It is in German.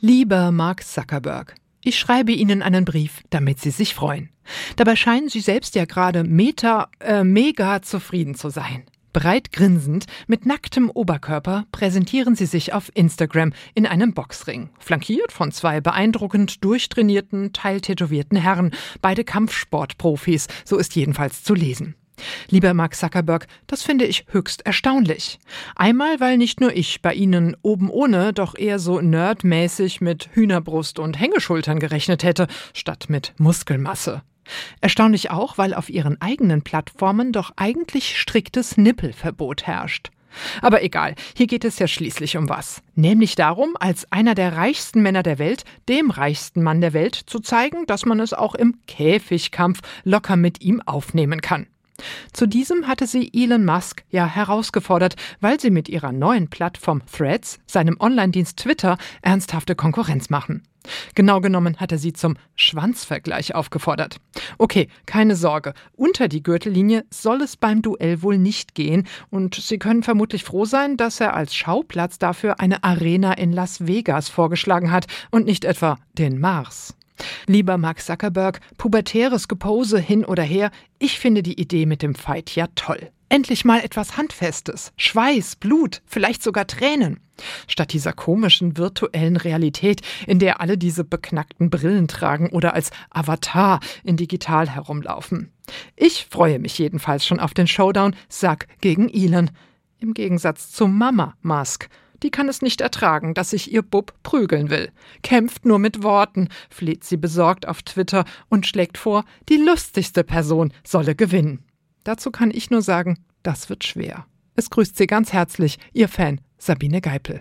Lieber Mark Zuckerberg, ich schreibe Ihnen einen Brief, damit Sie sich freuen. Dabei scheinen Sie selbst ja gerade mega zufrieden zu sein. Breit grinsend, mit nacktem Oberkörper präsentieren Sie sich auf Instagram in einem Boxring, flankiert von zwei beeindruckend durchtrainierten, teiltätowierten Herren, beide Kampfsportprofis, so ist jedenfalls zu lesen. Lieber Mark Zuckerberg, das finde ich höchst erstaunlich. Einmal, weil nicht nur ich bei Ihnen oben ohne, doch eher so nerdmäßig mit Hühnerbrust und Hängeschultern gerechnet hätte, statt mit Muskelmasse. Erstaunlich auch, weil auf Ihren eigenen Plattformen doch eigentlich striktes Nippelverbot herrscht. Aber egal, hier geht es ja schließlich um was. Nämlich darum, als einer der reichsten Männer der Welt, dem reichsten Mann der Welt, zu zeigen, dass man es auch im Käfigkampf locker mit ihm aufnehmen kann. Zu diesem hatte sie Elon Musk ja herausgefordert, weil sie mit ihrer neuen Plattform Threads, seinem Online-Dienst Twitter, ernsthafte Konkurrenz machen. Genau genommen hat er sie zum Schwanzvergleich aufgefordert. Okay, keine Sorge, unter die Gürtellinie soll es beim Duell wohl nicht gehen und Sie können vermutlich froh sein, dass er als Schauplatz dafür eine Arena in Las Vegas vorgeschlagen hat und nicht etwa den Mars. Lieber Mark Zuckerberg, pubertäres Gepose hin oder her, ich finde die Idee mit dem Fight ja toll. Endlich mal etwas Handfestes, Schweiß, Blut, vielleicht sogar Tränen. Statt dieser komischen virtuellen Realität, in der alle diese beknackten Brillen tragen oder als Avatar in digital herumlaufen. Ich freue mich jedenfalls schon auf den Showdown Zuck gegen Elon. Im Gegensatz zu Mama Musk. Die kann es nicht ertragen, dass sich ihr Bub prügeln will. Kämpft nur mit Worten, fleht sie besorgt auf Twitter und schlägt vor, die lustigste Person solle gewinnen. Dazu kann ich nur sagen, das wird schwer. Es grüßt Sie ganz herzlich, Ihr Fan Sabine Geipel.